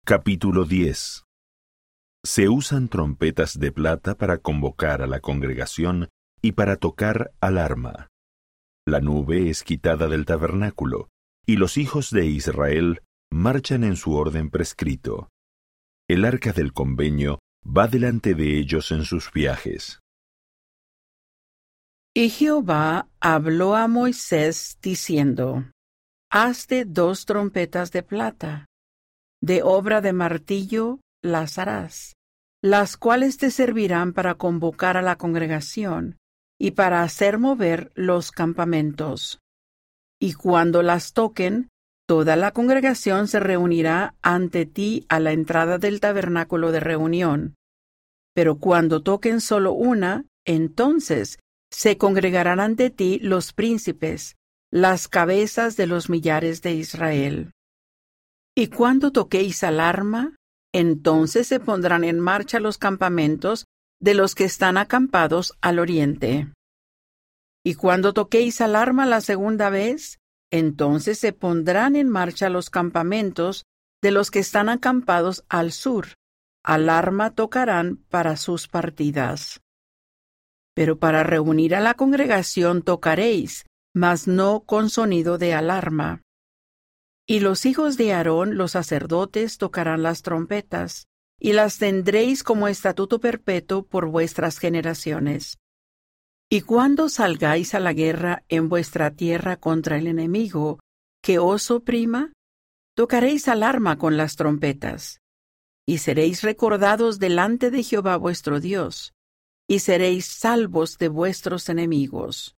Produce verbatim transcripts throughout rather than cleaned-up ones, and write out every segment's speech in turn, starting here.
Capítulo diez. Se usan trompetas de plata para convocar a la congregación y para tocar alarma. La nube es quitada del tabernáculo, y los hijos de Israel marchan en su orden prescrito. El arca del convenio va delante de ellos en sus viajes. Y Jehová habló a Moisés diciendo: Hazte dos trompetas de plata, de obra de martillo las harás, las cuales te servirán para convocar a la congregación y para hacer mover los campamentos. Y cuando las toquen, toda la congregación se reunirá ante ti a la entrada del tabernáculo de reunión. Pero cuando toquen solo una, entonces se congregarán ante ti los príncipes, las cabezas de los millares de Israel. Y cuando toquéis alarma, entonces se pondrán en marcha los campamentos de los que están acampados al oriente. Y cuando toquéis alarma la segunda vez, entonces se pondrán en marcha los campamentos de los que están acampados al sur. Alarma tocarán para sus partidas. Pero para reunir a la congregación tocaréis, mas no con sonido de alarma. Y los hijos de Aarón, los sacerdotes, tocarán las trompetas, y las tendréis como estatuto perpetuo por vuestras generaciones. Y cuando salgáis a la guerra en vuestra tierra contra el enemigo, que os oprima, tocaréis alarma con las trompetas, y seréis recordados delante de Jehová vuestro Dios, y seréis salvos de vuestros enemigos.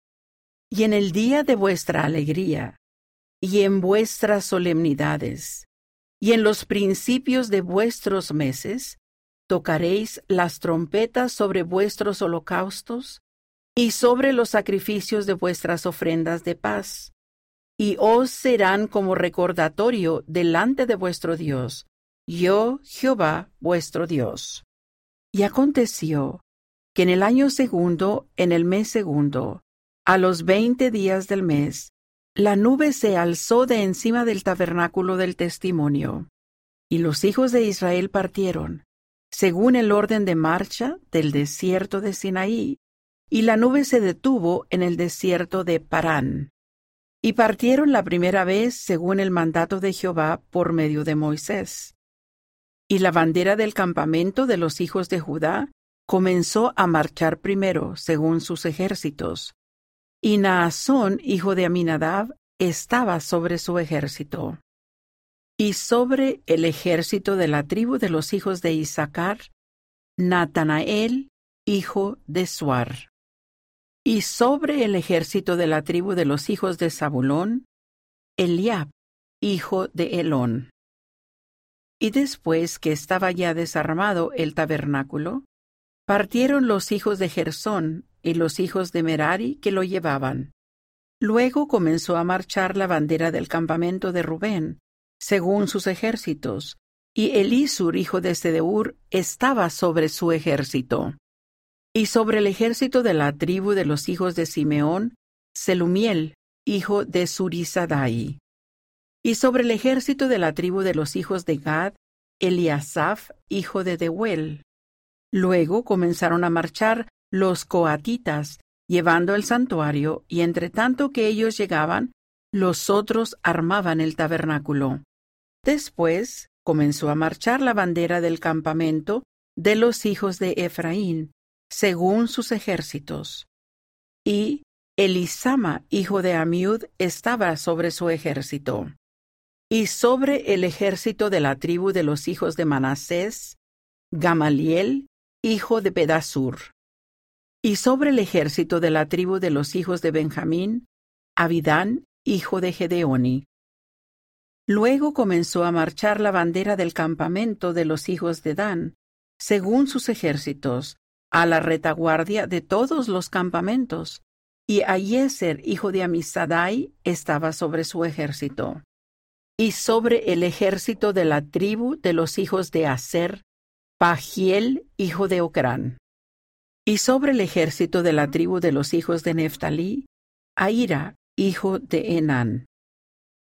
Y en el día de vuestra alegría, y en vuestras solemnidades, y en los principios de vuestros meses, tocaréis las trompetas sobre vuestros holocaustos y sobre los sacrificios de vuestras ofrendas de paz, y os serán como recordatorio delante de vuestro Dios, yo Jehová vuestro Dios. Y aconteció que en el año segundo, en el mes segundo, a los veinte días del mes, la nube se alzó de encima del tabernáculo del testimonio, y los hijos de Israel partieron, según el orden de marcha del desierto de Sinaí, y la nube se detuvo en el desierto de Parán. Y partieron la primera vez según el mandato de Jehová por medio de Moisés. Y la bandera del campamento de los hijos de Judá comenzó a marchar primero según sus ejércitos. Y Naasón, hijo de Aminadab, estaba sobre su ejército. Y sobre el ejército de la tribu de los hijos de Isaacar, Natanael, hijo de Suar. Y sobre el ejército de la tribu de los hijos de Zabulón, Eliab, hijo de Elón. Y después que estaba ya desarmado el tabernáculo, partieron los hijos de Gersón y los hijos de Merari que lo llevaban. Luego comenzó a marchar la bandera del campamento de Rubén, según sus ejércitos, y Elisur, hijo de Sedeur, estaba sobre su ejército. Y sobre el ejército de la tribu de los hijos de Simeón, Selumiel, hijo de Zurisadai. Y sobre el ejército de la tribu de los hijos de Gad, Eliasaph, hijo de Deuel. Luego comenzaron a marchar los coatitas, llevando el santuario, y entre tanto que ellos llegaban, los otros armaban el tabernáculo. Después comenzó a marchar la bandera del campamento de los hijos de Efraín, según sus ejércitos. Y Elisama, hijo de Amiud, estaba sobre su ejército. Y sobre el ejército de la tribu de los hijos de Manasés, Gamaliel, hijo de Pedasur. Y sobre el ejército de la tribu de los hijos de Benjamín, Abidán, hijo de Gedeoni. Luego comenzó a marchar la bandera del campamento de los hijos de Dan, según sus ejércitos, a la retaguardia de todos los campamentos, y Aiezer, hijo de Amisadai, estaba sobre su ejército. Y sobre el ejército de la tribu de los hijos de Aser, Pagiel, hijo de Ocrán. Y sobre el ejército de la tribu de los hijos de Neftalí, Ahira, hijo de Enán.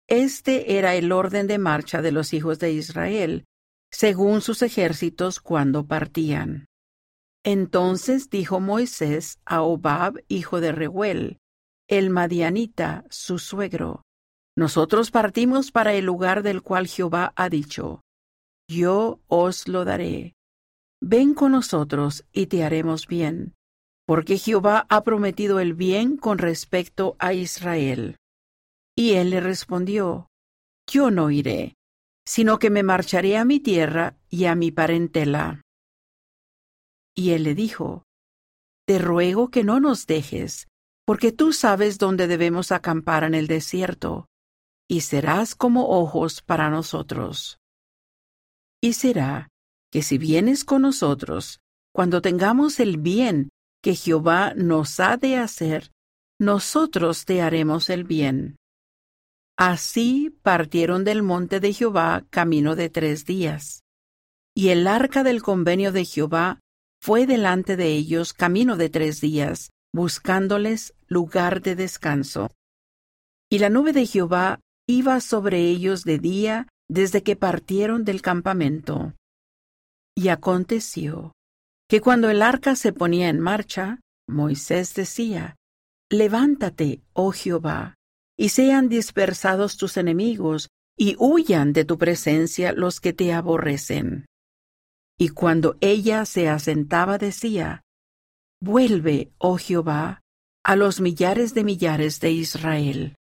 Este era el orden de marcha de los hijos de Israel, según sus ejércitos cuando partían. Entonces dijo Moisés a Hobab, hijo de Reuel, el madianita, su suegro: Nosotros partimos para el lugar del cual Jehová ha dicho: Yo os lo daré. Ven con nosotros y te haremos bien, porque Jehová ha prometido el bien con respecto a Israel. Y él le respondió: Yo no iré, sino que me marcharé a mi tierra y a mi parentela. Y él le dijo: Te ruego que no nos dejes, porque tú sabes dónde debemos acampar en el desierto, y serás como ojos para nosotros. Y será que si vienes con nosotros, cuando tengamos el bien que Jehová nos ha de hacer, nosotros te haremos el bien. Así partieron del monte de Jehová camino de tres días. Y el arca del convenio de Jehová fue delante de ellos camino de tres días, buscándoles lugar de descanso. Y la nube de Jehová iba sobre ellos de día desde que partieron del campamento. Y aconteció que cuando el arca se ponía en marcha, Moisés decía: Levántate, oh Jehová, y sean dispersados tus enemigos, y huyan de tu presencia los que te aborrecen. Y cuando ella se asentaba decía: Vuelve, oh Jehová, a los millares de millares de Israel.